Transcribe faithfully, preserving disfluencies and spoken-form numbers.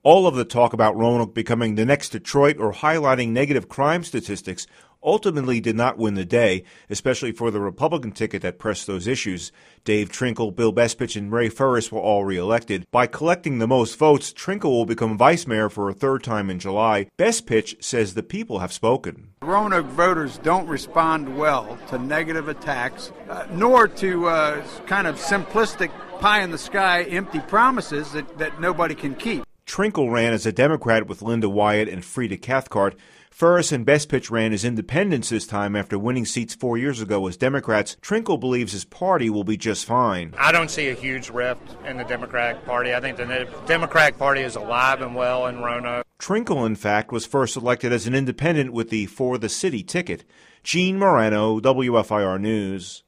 All of the talk about Roanoke becoming the next Detroit or highlighting negative crime statistics ultimately did not win the day, especially for the Republican ticket that pressed those issues. Dave Trinkle, Bill Bespich, and Ray Ferris were all reelected. By collecting the most votes, Trinkle will become vice mayor for a third time in July. Bespich says the people have spoken. Roanoke voters don't respond well to negative attacks, uh, nor to uh, kind of simplistic pie-in-the-sky empty promises that, that nobody can keep. Trinkle ran as a Democrat with Linda Wyatt and Frida Cathcart. Ferris and Bespich ran as independents this time after winning seats four years ago as Democrats. Trinkle believes his party will be just fine. I don't see a huge rift in the Democratic Party. I think the Democratic Party is alive and well in Roanoke. Trinkle, in fact, was first elected as an independent with the For the City ticket. Gene Morano, W F I R News.